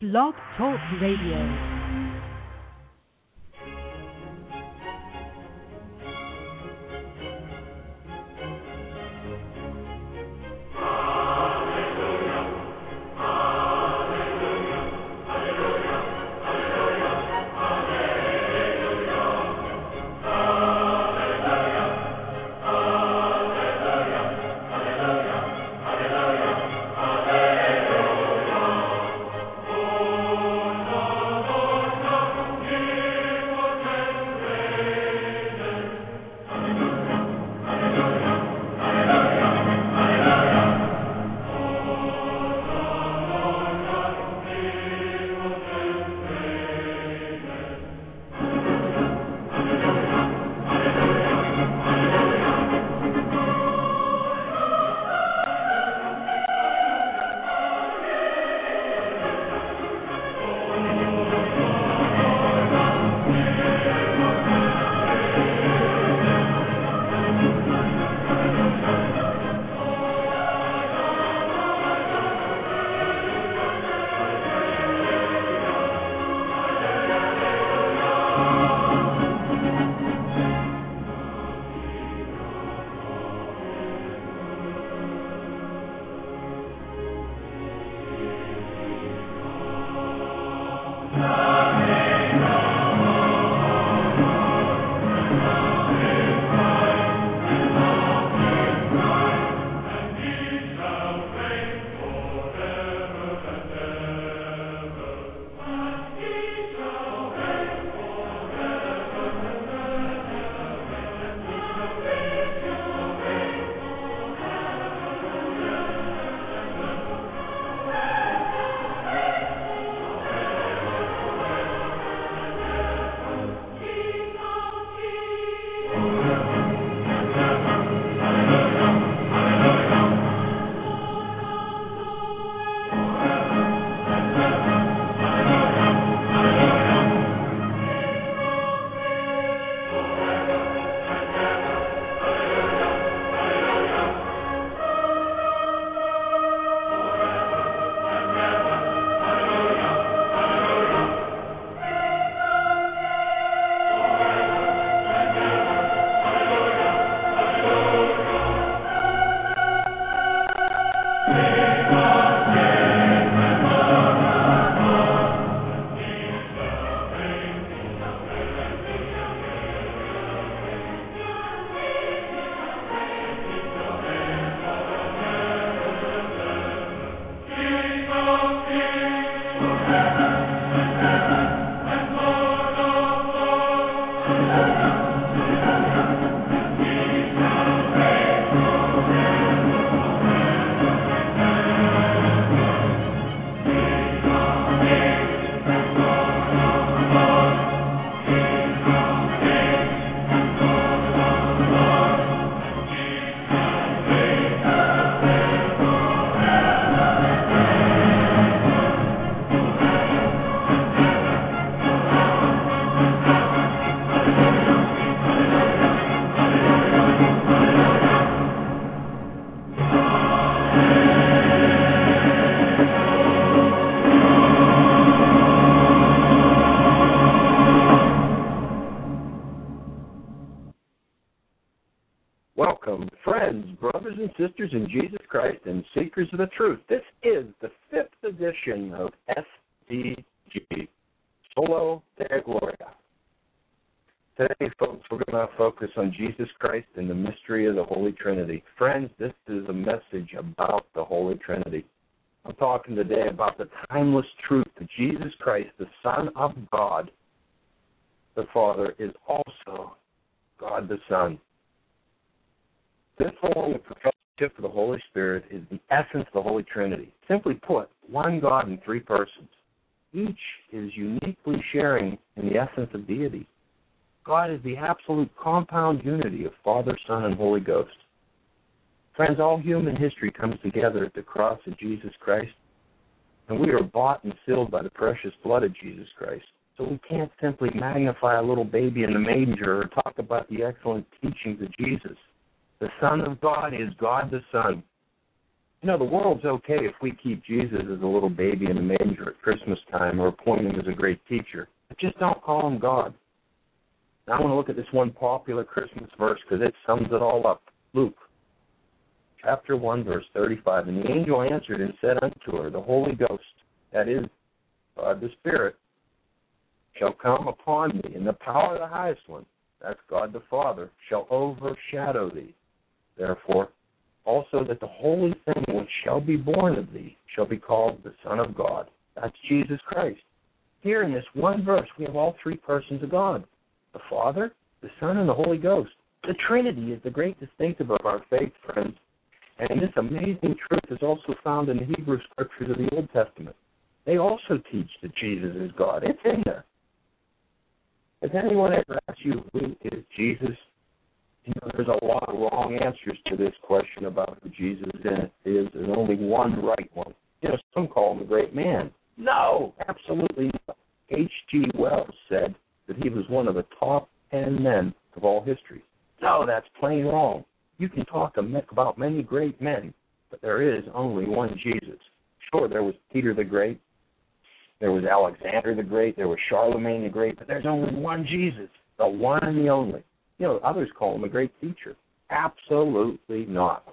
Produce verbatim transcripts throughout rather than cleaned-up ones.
Blog Talk Radio. Sisters in Jesus Christ and seekers of the truth. This is the fifth edition of S D G, Solo Deo Gloria. Today, folks, we're going to focus on Jesus Christ and the mystery of the Holy Trinity. Friends, this is a message about the Holy Trinity. I'm talking today about the timeless truth that Jesus Christ, the Son of God, the Father, is also God the Son. This form of prophetic for the Holy Spirit is the essence of the Holy Trinity. Simply put, one God in three persons. Each is uniquely sharing in the essence of deity. God is the absolute compound unity of Father, Son, and Holy Ghost. Friends, all human history comes together at the cross of Jesus Christ, and we are bought and sealed by the precious blood of Jesus Christ. So we can't simply magnify a little baby in the manger or talk about the excellent teachings of Jesus. The Son of God is God the Son. You know, the world's okay if we keep Jesus as a little baby in a manger at Christmas time or appoint him as a great teacher, but just don't call him God. Now I want to look at this one popular Christmas verse because it sums it all up. Luke chapter one, verse thirty-five. And the angel answered and said unto her, the Holy Ghost, that is God the Spirit, shall come upon thee, and the power of the highest one, that's God the Father, shall overshadow thee. Therefore, also that the holy thing which shall be born of thee shall be called the Son of God. That's Jesus Christ. Here in this one verse, we have all three persons of God, the Father, the Son, and the Holy Ghost. The Trinity is the great distinctive of our faith, friends. And this amazing truth is also found in the Hebrew Scriptures of the Old Testament. They also teach that Jesus is God. It's in there. Has anyone ever asked you, who is Jesus? You know, there's a lot of wrong answers to this question about who Jesus is. There's only one right one. You know, some call him a great man. No, absolutely not. H G Wells said that he was one of the top ten men of all history. No, that's plain wrong. You can talk about many great men, but there is only one Jesus. Sure, there was Peter the Great, there was Alexander the Great, there was Charlemagne the Great, but there's only one Jesus, the one and the only. You know, others call him a great teacher. Absolutely not.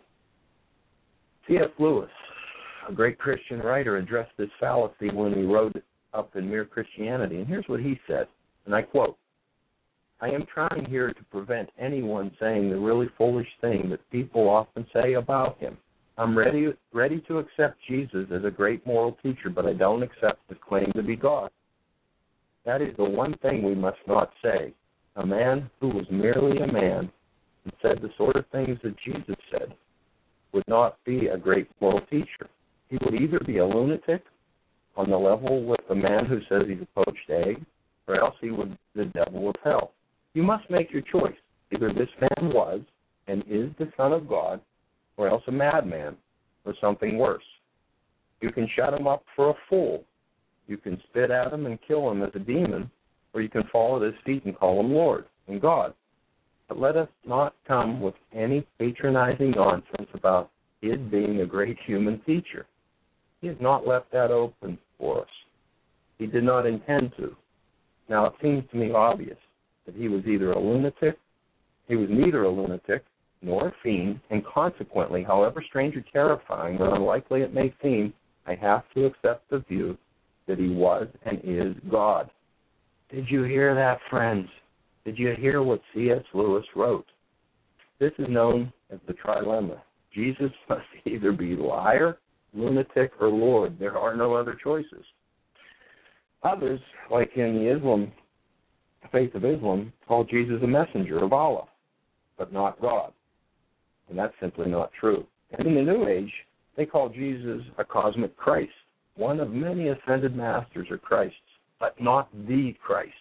C S Lewis, a great Christian writer, addressed this fallacy when he wrote Up in Mere Christianity, and here's what he said, and I quote, I am trying here to prevent anyone saying the really foolish thing that people often say about him. I'm ready ready to accept Jesus as a great moral teacher, but I don't accept his claim to be God. That is the one thing we must not say. A man who was merely a man and said the sort of things that Jesus said would not be a great moral teacher. He would either be a lunatic on the level with the man who says he's a poached egg, or else he would be the devil of hell. You must make your choice. Either this man was and is the Son of God, or else a madman, or something worse. You can shut him up for a fool. You can spit at him and kill him as a demon, or you can fall at his feet and call him Lord and God. But let us not come with any patronizing nonsense about his being a great human teacher. He has not left that open for us. He did not intend to. Now, it seems to me obvious that he was either a lunatic, he was neither a lunatic nor a fiend, and consequently, however strange or terrifying or unlikely it may seem, I have to accept the view that he was and is God. Did you hear that, friends? Did you hear what C S Lewis wrote? This is known as the trilemma. Jesus must either be liar, lunatic, or Lord. There are no other choices. Others, like in the Islam, faith of Islam, call Jesus a messenger of Allah, but not God. And that's simply not true. And in the New Age, they call Jesus a cosmic Christ, one of many ascended masters or Christs, but not the Christ.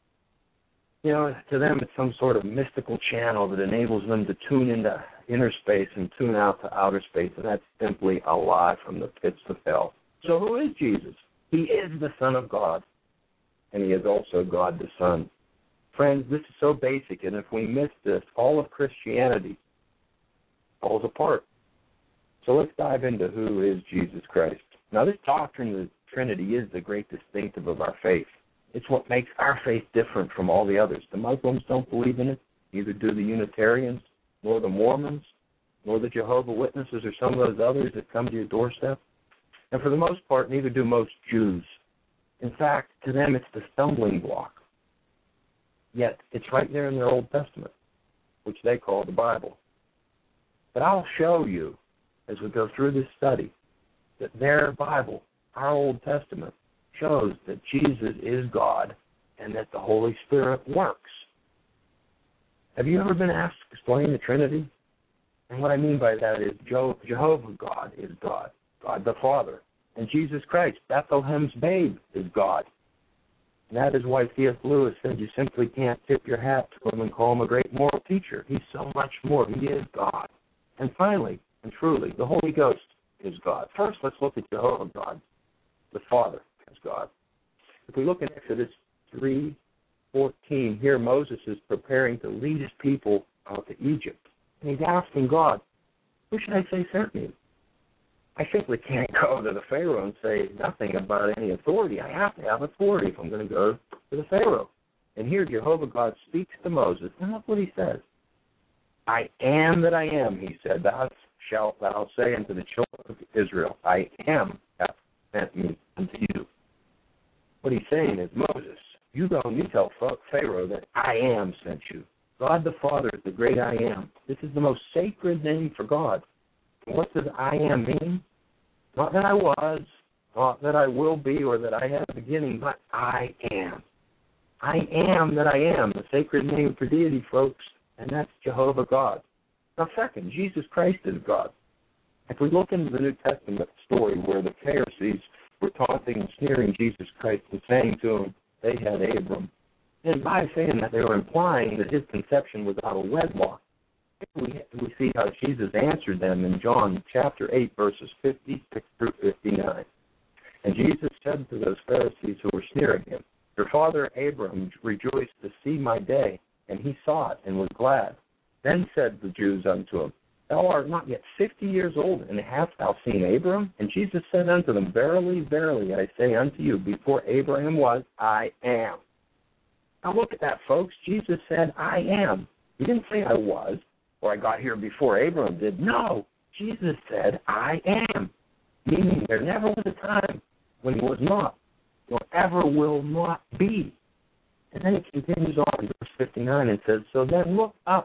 You know, to them it's some sort of mystical channel that enables them to tune into inner space and tune out to outer space, and that's simply a lie from the pits of hell. So who is Jesus? He is the Son of God, and he is also God the Son. Friends, this is so basic, and if we miss this, all of Christianity falls apart. So let's dive into who is Jesus Christ. Now, this doctrine of the Trinity is the great distinctive of our faith. It's what makes our faith different from all the others. The Muslims don't believe in it, neither do the Unitarians, nor the Mormons, nor the Jehovah's Witnesses, or some of those others that come to your doorstep. And for the most part, neither do most Jews. In fact, to them, it's the stumbling block. Yet, it's right there in their Old Testament, which they call the Bible. But I'll show you, as we go through this study, that their Bible, our Old Testament, shows that Jesus is God and that the Holy Spirit works. Have you ever been asked to explain the Trinity? And what I mean by that is Jehovah God is God, God the Father. And Jesus Christ, Bethlehem's babe, is God. And that is why C S Lewis said you simply can't tip your hat to him and call him a great moral teacher. He's so much more. He is God. And finally, and truly, the Holy Ghost is God. First, let's look at Jehovah God, the Father as God. If we look in Exodus three fourteen, here Moses is preparing to lead his people out to Egypt. And he's asking God, who should I say sent me? I simply can't go to the Pharaoh and say nothing about any authority. I have to have authority if I'm going to go to the Pharaoh. And here Jehovah God speaks to Moses, and look what he says. I am that I am, he said, thou shalt thou say unto the children of Israel, I am hath sent me unto you. What he's saying is, Moses, you go and you tell Pharaoh that I am sent you. God the Father is the great I am. This is the most sacred name for God. And what does I am mean? Not that I was, not that I will be, or that I have a beginning, but I am. I am that I am, the sacred name for deity, folks, and that's Jehovah God. Now, second, Jesus Christ is God. If we look into the New Testament story where the Pharisees were taunting and sneering Jesus Christ and saying to him they had Abram, and by saying that they were implying that his conception was out of wedlock, we, we see how Jesus answered them in John chapter eight, verses fifty-six through fifty-nine. And Jesus said to those Pharisees who were sneering him, your father Abram rejoiced to see my day, and he saw it and was glad. Then said the Jews unto him, thou art not yet fifty years old, and hast thou seen Abram? And Jesus said unto them, verily, verily, I say unto you, before Abraham was, I am. Now look at that, folks. Jesus said, I am. He didn't say I was, or I got here before Abraham did. No, Jesus said, I am, meaning there never was a time when he was not, nor ever will not be. And then it continues on in verse fifty-nine and says, so then look up.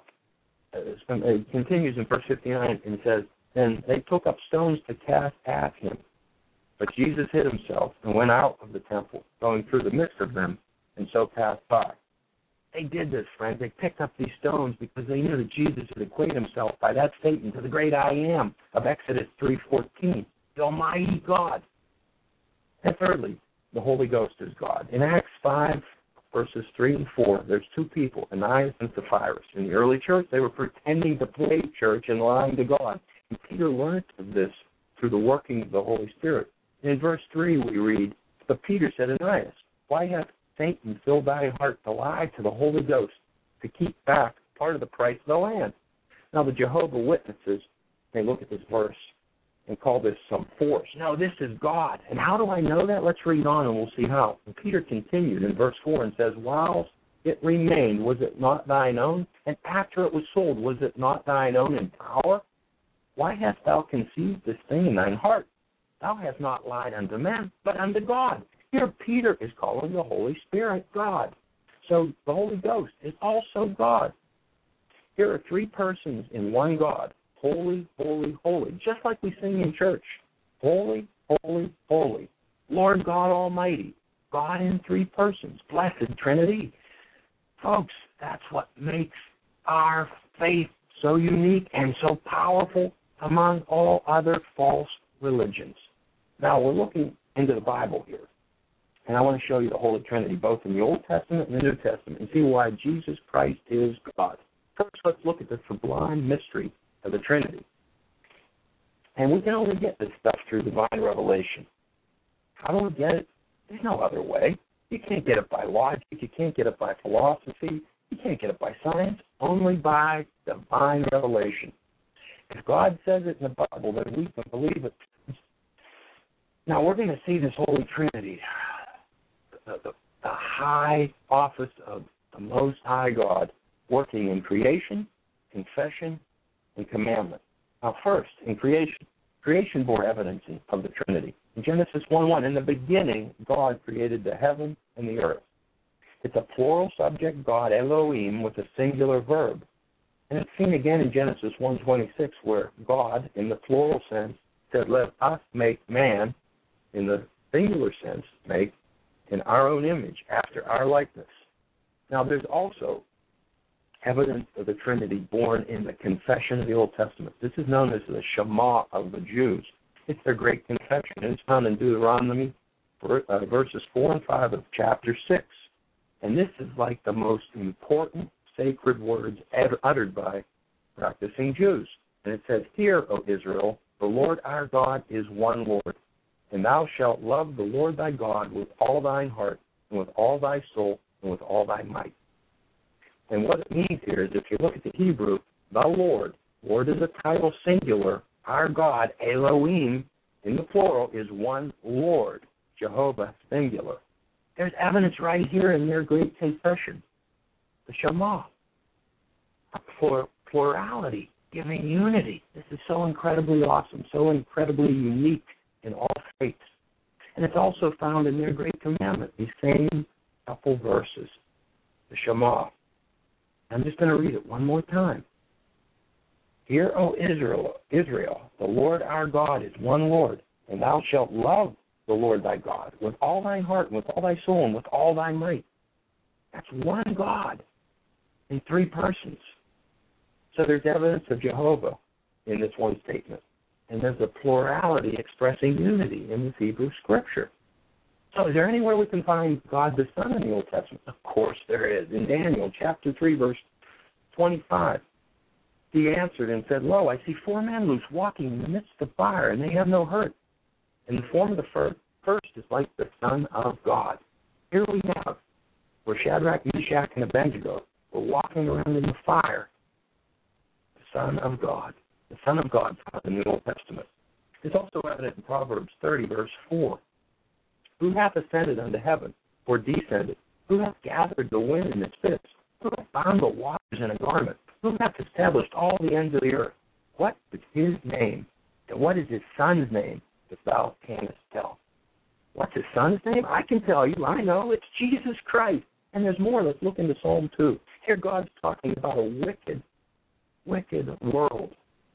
It continues in verse fifty-nine and says, then they took up stones to cast at him. But Jesus hid himself and went out of the temple, going through the midst of them, and so passed by. They did this, friends. They picked up these stones because they knew that Jesus would equate himself by that statement to the great I am of Exodus three fourteen, the Almighty God. And thirdly, the Holy Ghost is God. In Acts five, verses three and four, there's two people, Ananias and Sapphira. In the early church, they were pretending to play church and lying to God. And Peter learned of this through the working of the Holy Spirit. And in verse three, we read, but Peter said, Ananias, why hath Satan filled thy heart to lie to the Holy Ghost, to keep back part of the price of the land? Now, the Jehovah Witnesses, they look at this verse and call this some force. No, this is God. And how do I know that? Let's read on and we'll see how. And Peter continued in verse four and says, whilst it remained, was it not thine own? And after it was sold, was it not thine own in power? Why hast thou conceived this thing in thine heart? Thou hast not lied unto men, but unto God. Here Peter is calling the Holy Spirit God. So the Holy Ghost is also God. Here are three persons in one God. Holy, holy, holy. Just like we sing in church. Holy, holy, holy. Lord God Almighty. God in three persons. Blessed Trinity. Folks, that's what makes our faith so unique and so powerful among all other false religions. Now, we're looking into the Bible here. And I want to show you the Holy Trinity, both in the Old Testament and the New Testament, and see why Jesus Christ is God. First, let's look at the sublime mystery of the Trinity. And we can only get this stuff through divine revelation. How do we get it? There's no other way. You can't get it by logic. You can't get it by philosophy. You can't get it by science. Only by divine revelation. If God says it in the Bible, then we can believe it. Now, we're going to see this Holy Trinity, the, the, the high office of the Most High God, working in creation, confession, and commandment. Now, first, in creation, creation bore evidence of the Trinity. In Genesis one one, in the beginning, God created the heaven and the earth. It's a plural subject, God, Elohim, with a singular verb. And it's seen again in Genesis one twenty-six, where God, in the plural sense, said, let us make man, in the singular sense, make in our own image, after our likeness. Now, there's also evidence of the Trinity born in the confession of the Old Testament. This is known as the Shema of the Jews. It's their great confession. It's found in Deuteronomy uh, verses four and five of chapter six. And this is like the most important sacred words ever uttered by practicing Jews. And it says, hear, O Israel, the Lord our God is one Lord. And thou shalt love the Lord thy God with all thine heart, and with all thy soul, and with all thy might. And what it means here is, if you look at the Hebrew, the Lord, Lord is a title singular, our God, Elohim, in the plural, is one Lord, Jehovah, singular. There's evidence right here in their great confession, the Shema, a plur- plurality, giving unity. This is so incredibly awesome, so incredibly unique in all faiths. And it's also found in their great commandment, these same couple verses, the Shema. I'm just going to read it one more time. Hear, O Israel, Israel, the Lord our God is one Lord, and thou shalt love the Lord thy God with all thine heart, and with all thy soul, and with all thy might. That's one God in three persons. So there's evidence of Jehovah in this one statement. And there's a plurality expressing unity in this Hebrew Scripture. So is there anywhere we can find God the Son in the Old Testament? Of course there is. In Daniel chapter three, verse twenty-five, he answered and said, Lo, I see four men loose walking in the midst of fire, and they have no hurt. And the form of the first, first is like the Son of God. Here we have where Shadrach, Meshach, and Abednego were walking around in the fire. The Son of God. The Son of God found in the Old Testament. It's also evident in Proverbs thirty, verse four. Who hath ascended unto heaven, or descended? Who hath gathered the wind in its fits? Who hath bound the waters in a garment? Who hath established all the ends of the earth? What is his name? And what is his Son's name, if thou canst tell? What's his Son's name? I can tell you. I know. It's Jesus Christ. And there's more. Let's look into Psalm two. Here God's talking about a wicked, wicked world.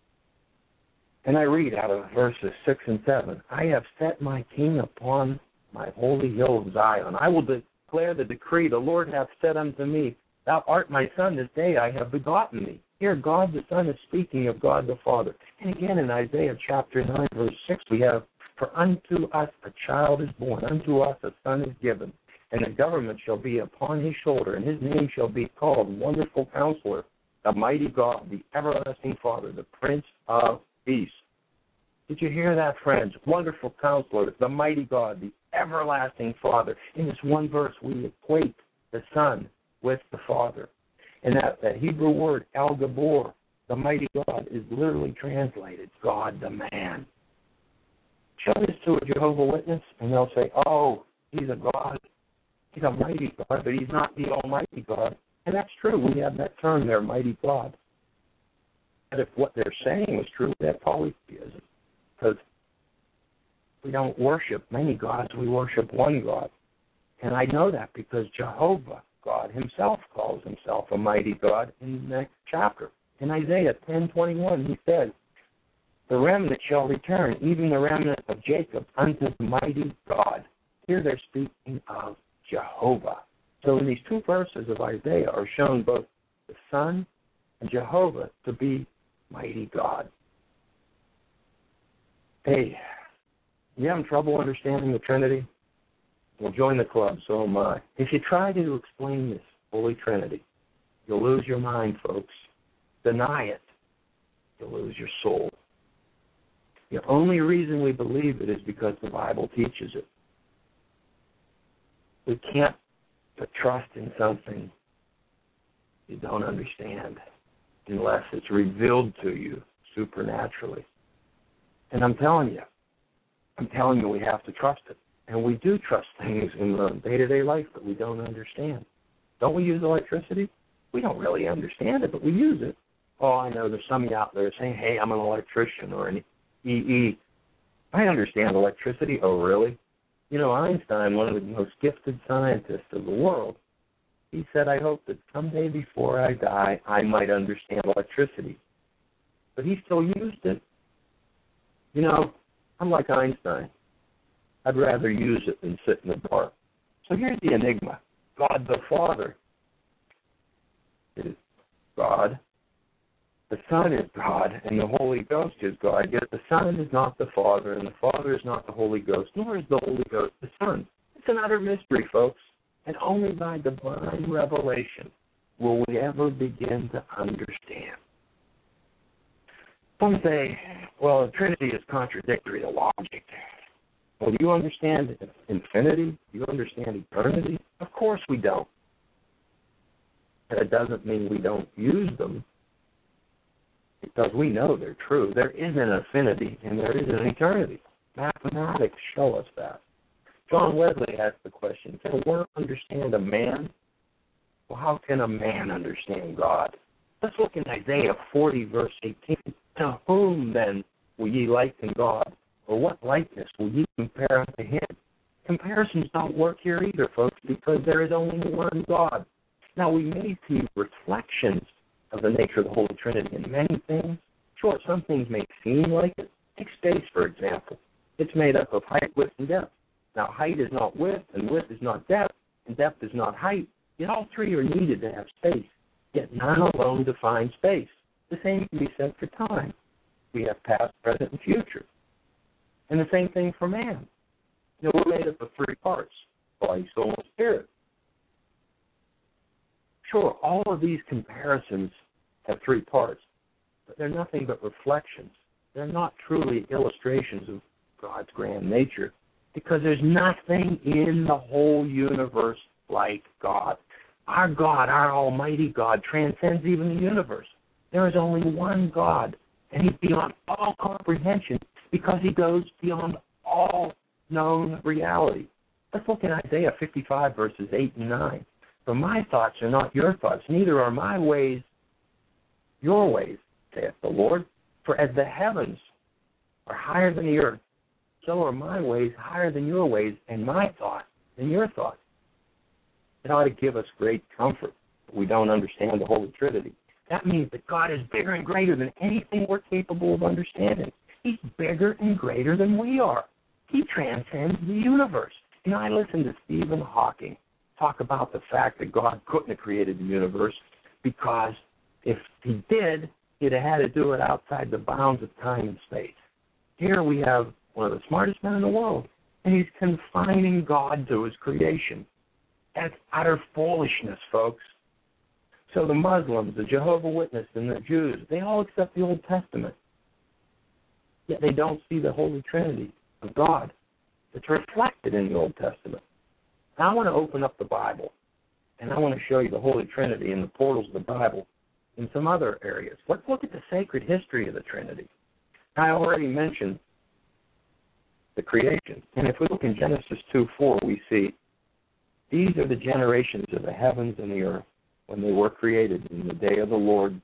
And I read out of verses six and seven. I have set my king upon my holy hill of Zion. I will declare the decree. The Lord hath said unto me, Thou art my son, this day I have begotten thee. Here God the Son is speaking of God the Father. And again in Isaiah chapter nine, verse six, we have, For unto us a child is born, unto us a son is given, and the government shall be upon his shoulder, and his name shall be called Wonderful Counselor, the Mighty God, the Everlasting Father, the Prince of Peace. Did you hear that, friends? Wonderful Counselor, the Mighty God, the Everlasting Father. In this one verse, we equate the Son with the Father. And that, that Hebrew word, El Gabor, the Mighty God, is literally translated, God the Man. Show this to a Jehovah's Witness, and they'll say, oh, he's a God. He's a mighty God, but he's not the Almighty God. And that's true. We have that term there, Mighty God. But if what they're saying was true, that's polytheism. Because we don't worship many gods, we worship one God. And I know that because Jehovah, God himself, calls himself a mighty God in the next chapter. In Isaiah ten twenty-one, he says, The remnant shall return, even the remnant of Jacob, unto the mighty God. Here they're speaking of Jehovah. So in these two verses of Isaiah are shown both the Son and Jehovah to be mighty God. Hey, you having trouble understanding the Trinity? Well, join the club, so am I. If you try to explain this Holy Trinity, you'll lose your mind, folks. Deny it, you'll lose your soul. The only reason we believe it is because the Bible teaches it. We can't put trust in something you don't understand unless it's revealed to you supernaturally. And I'm telling you, I'm telling you we have to trust it. And we do trust things in the day-to-day life that we don't understand. Don't we use electricity? We don't really understand it, but we use it. Oh, I know there's somebody out there saying, hey, I'm an electrician or an E E. I understand electricity. Oh, really? You know, Einstein, one of the most gifted scientists of the world, he said, I hope that someday before I die, I might understand electricity. But he still used it. You know, I'm like Einstein. I'd rather use it than sit in the dark. So here's the enigma. God the Father is God. The Son is God, and the Holy Ghost is God. Yet the Son is not the Father, and the Father is not the Holy Ghost, nor is the Holy Ghost the Son. It's an utter mystery, folks. And only by divine revelation will we ever begin to understand. Some say, well, the Trinity is contradictory to logic. Well, do you understand infinity? Do you understand eternity? Of course we don't. And it doesn't mean we don't use them, because we know they're true. There is an infinity and there is an eternity. Mathematics show us that. John Wesley asked the question, can a worm understand a man? Well, how can a man understand God? Let's look in Isaiah forty, verse eighteen. To whom, then, will ye liken God? Or what likeness will ye compare unto him? Comparisons don't work here either, folks, because there is only one God. Now, we may see reflections of the nature of the Holy Trinity in many things. Sure, some things may seem like it. Take space, for example. It's made up of height, width, and depth. Now, height is not width, and width is not depth, and depth is not height. Yet all three are needed to have space. Yet none alone define space. The same can be said for time. We have past, present, and future. And the same thing for man. You know, we're made up of three parts, body, soul, and spirit. Sure, all of these comparisons have three parts, but they're nothing but reflections. They're not truly illustrations of God's grand nature, because there's nothing in the whole universe like God. Our God, our almighty God, transcends even the universe. There is only one God, and he's beyond all comprehension because he goes beyond all known reality. Let's look in Isaiah fifty-five, verses eight and nine. For my thoughts are not your thoughts, neither are my ways your ways, saith the Lord. For as the heavens are higher than the earth, so are my ways higher than your ways, and my thoughts than your thoughts. It ought to give us great comfort that we don't understand the Holy Trinity. That means that God is bigger and greater than anything we're capable of understanding. He's bigger and greater than we are. He transcends the universe. You know, I listened to Stephen Hawking talk about the fact that God couldn't have created the universe because if he did, he'd have had to do it outside the bounds of time and space. Here we have one of the smartest men in the world, and he's confining God to his creation. That's utter foolishness, folks. So the Muslims, the Jehovah's Witnesses, and the Jews, they all accept the Old Testament. Yet they don't see the Holy Trinity of God that's reflected in the Old Testament. Now I want to open up the Bible, and I want to show you the Holy Trinity in the portals of the Bible in some other areas. Let's look at the sacred history of the Trinity. I already mentioned the creation. And if we look in Genesis two four, we see these are the generations of the heavens and the earth when they were created in the day of the Lord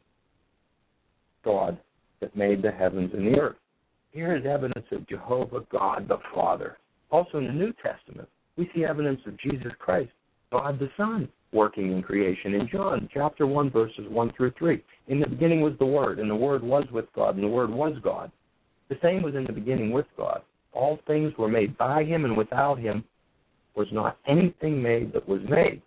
God that made the heavens and the earth. Here is evidence of Jehovah God the Father. Also in the New Testament, we see evidence of Jesus Christ, God the Son, working in creation. In John chapter one, verses one through three, in the beginning was the Word, and the Word was with God, and the Word was God. The same was in the beginning with God. All things were made by him, and without him was not anything made that was made.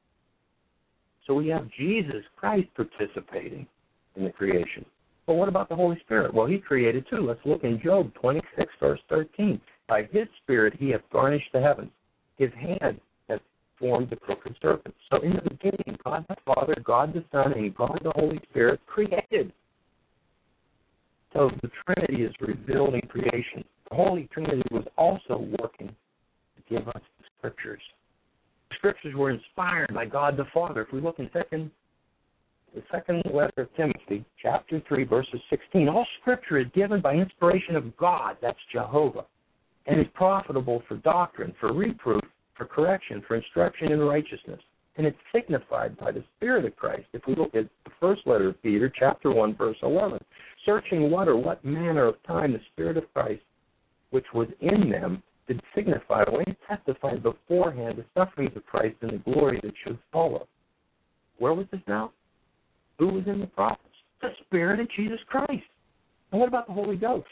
So we have Jesus Christ participating in the creation. But what about the Holy Spirit? Well, he created too. Let's look in Job twenty-six, verse thirteen. By his Spirit he hath garnished the heavens. His hand hath formed the crooked serpent. So in the beginning, God the Father, God the Son, and God the Holy Spirit created. So the Trinity is revealed in creation. The Holy Trinity was also working to give us the Scriptures. The Scriptures were inspired by God the Father. If we look in second, the second letter of Timothy, chapter three, verses sixteen, all Scripture is given by inspiration of God, that's Jehovah, and is profitable for doctrine, for reproof, for correction, for instruction in righteousness. And it's signified by the Spirit of Christ. If we look at the first letter of Peter, chapter one, verse eleven, searching what or what manner of time the Spirit of Christ, which was in them, did signify when he testified beforehand the sufferings of Christ and the glory that should follow. Where was this now? Who was in the prophets? The Spirit of Jesus Christ. And what about the Holy Ghost?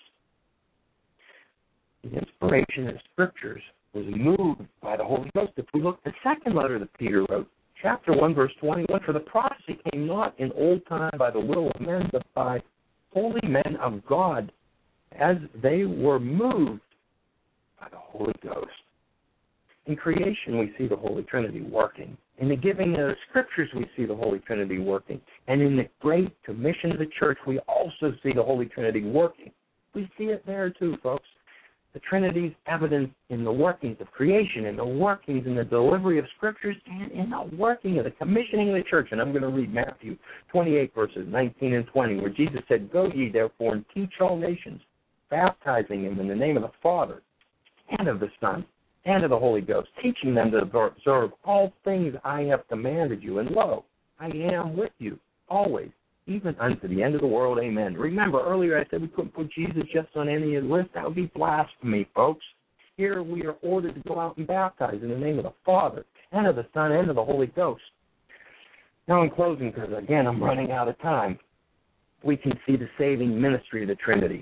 The inspiration of the Scriptures was moved by the Holy Ghost. If we look at the second letter that Peter wrote, chapter one, verse twenty-one, for the prophecy came not in old time by the will of men, but by holy men of God, as they were moved by the Holy Ghost. In creation, we see the Holy Trinity working. In the giving of the Scriptures, we see the Holy Trinity working. And in the Great Commission of the Church, we also see the Holy Trinity working. We see it there too, folks. The Trinity's evidence in the workings of creation, in the workings in the delivery of Scriptures, and in the working of the commissioning of the church. And I'm going to read Matthew twenty-eight, verses nineteen and twenty, where Jesus said, go ye therefore and teach all nations, baptizing them in the name of the Father and of the Son and of the Holy Ghost, teaching them to observe all things I have commanded you. And lo, I am with you always, even unto the end of the world. Amen. Remember, earlier I said we couldn't put Jesus just on any list. That would be blasphemy, folks. Here we are ordered to go out and baptize in the name of the Father and of the Son and of the Holy Ghost. Now, in closing, because, again, I'm running out of time, we can see the saving ministry of the Trinity.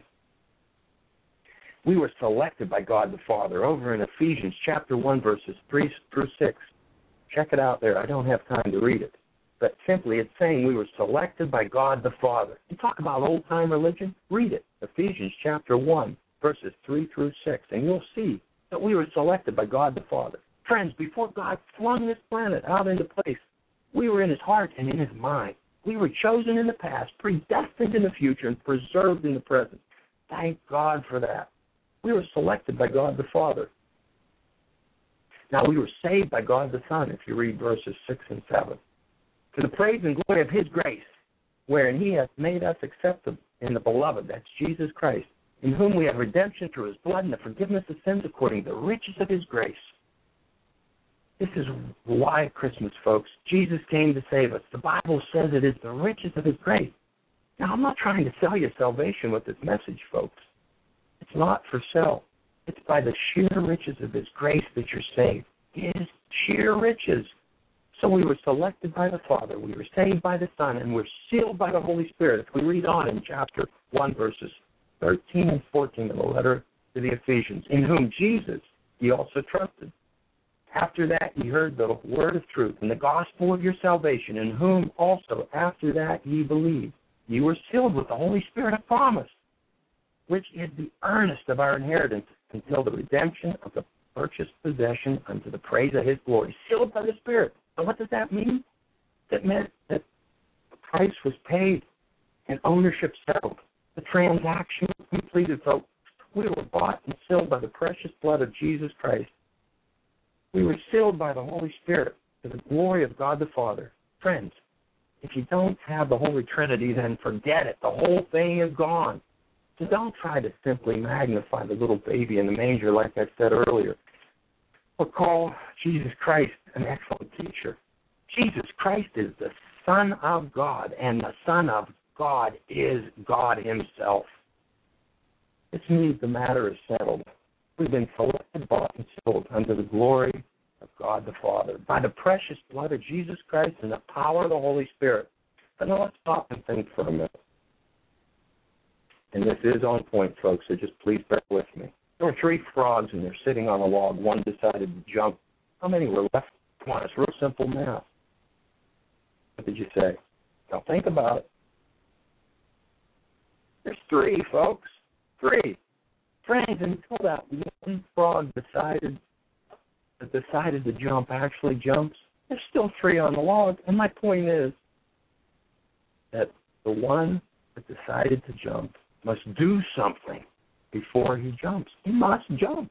We were selected by God the Father over in Ephesians chapter one, verses three through six. Check it out there. I don't have time to read it. But simply it's saying we were selected by God the Father. You talk about old-time religion? Read it. Ephesians chapter one, verses three through six. And you'll see that we were selected by God the Father. Friends, before God flung this planet out into place, we were in his heart and in his mind. We were chosen in the past, predestined in the future, and preserved in the present. Thank God for that. We were selected by God the Father. Now, we were saved by God the Son, if you read verses six and seven. To the praise and glory of his grace, wherein he hath made us acceptable in the beloved, that's Jesus Christ, in whom we have redemption through his blood and the forgiveness of sins according to the riches of his grace. This is why Christmas, folks. Jesus came to save us. The Bible says it is the riches of his grace. Now, I'm not trying to sell you salvation with this message, folks. It's not for sale. It's by the sheer riches of his grace that you're saved. His sheer riches. So we were selected by the Father, we were saved by the Son, and we're sealed by the Holy Spirit. If we read on in chapter one, verses thirteen and fourteen of the letter to the Ephesians, in whom Jesus ye also trusted. After that ye heard the word of truth and the gospel of your salvation, in whom also after that ye believed. Ye were sealed with the Holy Spirit of promise, which is the earnest of our inheritance until the redemption of the purchased possession unto the praise of his glory. Sealed by the Spirit. So what does that mean? That meant that the price was paid and ownership settled. The transaction was completed, folks. We were bought and sealed by the precious blood of Jesus Christ. We were sealed by the Holy Spirit to the glory of God the Father. Friends, if you don't have the Holy Trinity, then forget it. The whole thing is gone. So don't try to simply magnify the little baby in the manger like I said earlier, or call Jesus Christ an excellent teacher. Jesus Christ is the Son of God, and the Son of God is God himself. This means the matter is settled. We've been selected, bought, and sealed unto the glory of God the Father by the precious blood of Jesus Christ and the power of the Holy Spirit. But now let's stop and think for a minute. And this is on point, folks, so just please bear with me. There were three frogs, and they're sitting on a log. One decided to jump. How many were left? Come on, it's real simple math. What did you say? Now think about it. There's three, folks. Three. Friends, until that one frog decided decided to jump actually jumps, there's still three on the log. And my point is that the one that decided to jump must do something before he jumps. He must jump.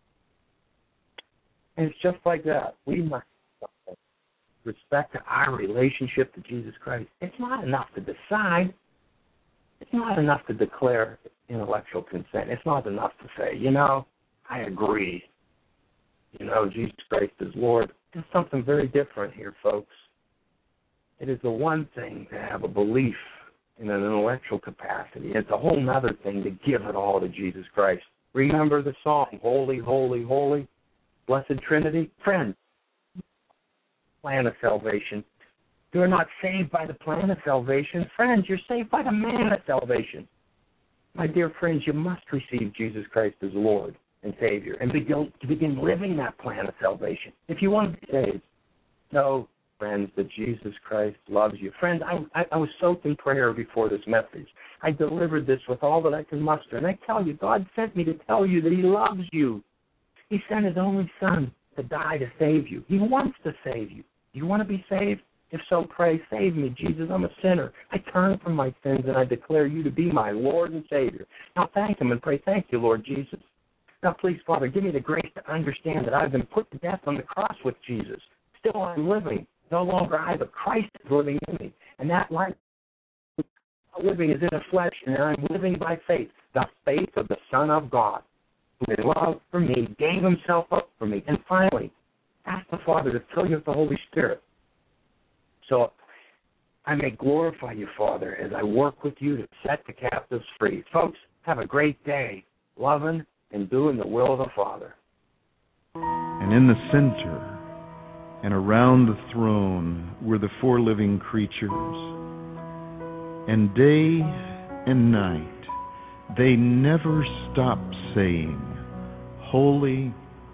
And it's just like that. We must respect to our relationship to Jesus Christ. It's not enough to decide. It's not enough to declare intellectual consent. It's not enough to say, you know, I agree. You know, Jesus Christ is Lord. There's something very different here, folks. It is the one thing to have a belief in an intellectual capacity. It's a whole other thing to give it all to Jesus Christ. Remember the song, Holy, Holy, Holy, Blessed Trinity? Friends, plan of salvation. You're not saved by the plan of salvation. Friends, you're saved by the man of salvation. My dear friends, you must receive Jesus Christ as Lord and Savior and begin, to begin living that plan of salvation. If you want to be saved, know, friends, that Jesus Christ loves you. Friends, I, I, I was soaked in prayer before this message. I delivered this with all that I can muster. And I tell you, God sent me to tell you that he loves you. He sent his only son to die to save you. He wants to save you. Do you want to be saved? If so, pray, save me, Jesus. I'm a sinner. I turn from my sins and I declare you to be my Lord and Savior. Now thank him and pray, thank you, Lord Jesus. Now please, Father, give me the grace to understand that I've been put to death on the cross with Jesus. Still I'm living. No longer I, but Christ is living in me. And that life living is in the flesh, and I'm living by faith. the faith of the Son of God, who in love for me gave himself up for me. And finally, ask the Father to fill you with the Holy Spirit, so I may glorify you, Father, as I work with you to set the captives free. Folks, have a great day, loving and doing the will of the Father. And in the center and around the throne were the four living creatures. And day and night they never stopped saying, Holy,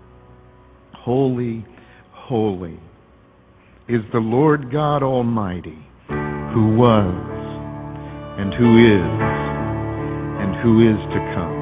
holy, holy is the Lord God Almighty, who was, and who is, and who is to come.